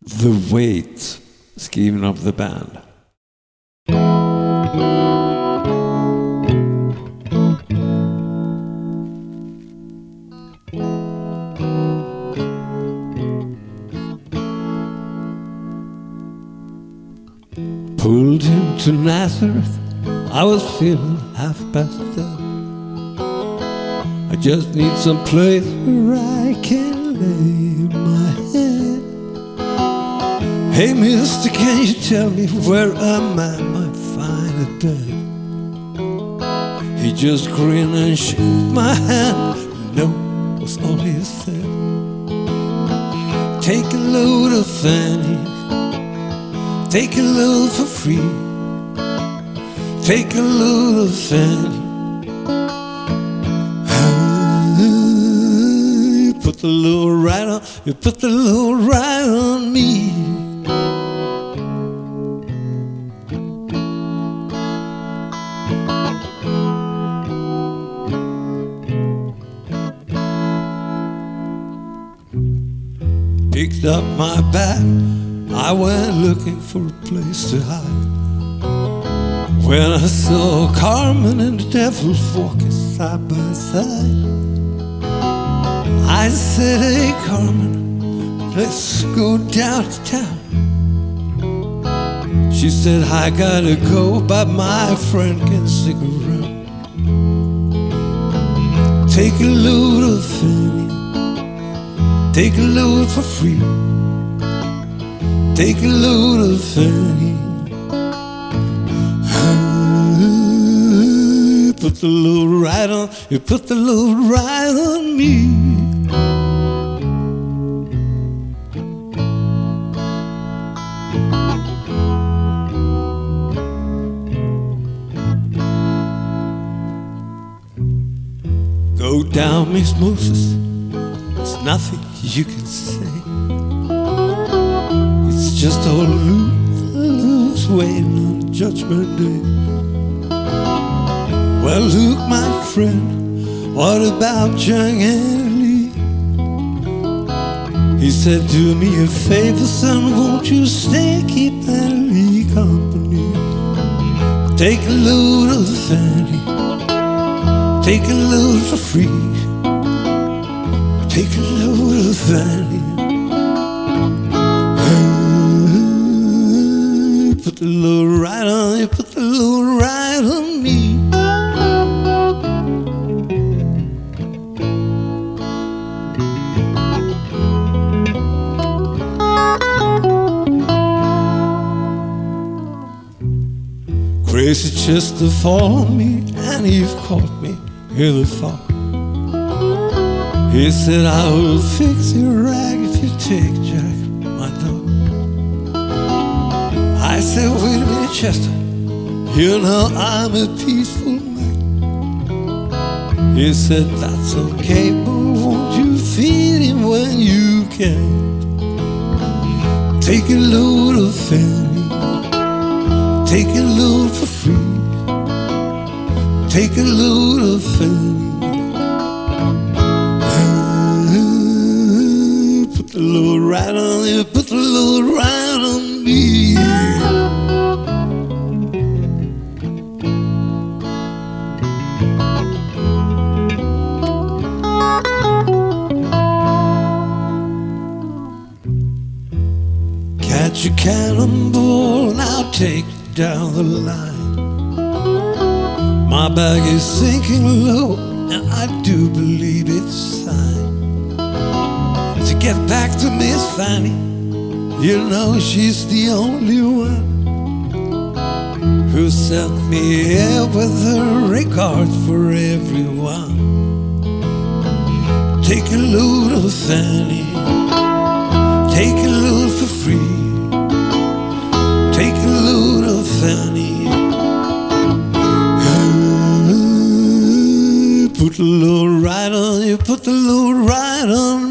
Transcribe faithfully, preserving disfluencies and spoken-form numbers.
The Weight, skriven av The Band. Pulled into Nazareth, I was feeling half past dead. I just need some place where I can lay my head. Hey mister, can you tell me where a man might find a bed? He just grinned and shook my hand. No, was all he said. Take a load of fannies, take a load for free. Take a load of fannies. You put the load right on, you put the load right on me. Picked up my bag, I went looking for a place to hide. When I saw Carmen and the devil walking side by side, I said, hey Carmen, let's go downtown. She said, I gotta go, but my friend can stick around. Take a load of fanny, take a load for free. Take a load of fanny. You put the load right on, you put the load right on me. Go down, Miss Moses, there's nothing you can say. It's just all loose, loose waiting on Judgment Day. Well, look, my friend, what about young Annie? He said, do me a favor, son, won't you stay, keep Annie company. Take a load of fanny, take a load for free. Take a load of fanny. Put the load right on you, put the load right on me. Crazy just to follow me, and you've caught me in the fall. He said, I will fix your rag if you take Jack, my dog. I said, wait a minute, Chester, you know I'm a peaceful man. He said, that's okay, but won't you feed him when you can? Take a load of fanny, take a load for free. Take a load of fanny. Put the load right on you, put the load right on me. Catch a cannonball, now take it down the line. My bag is sinking low, and I do believe it's time to get back to Miss Fanny. You know she's the only one who sent me here with her record for everyone. Take a load of Fanny, take a load for free. Take a load of Fanny. Put the load right on you, put the load right on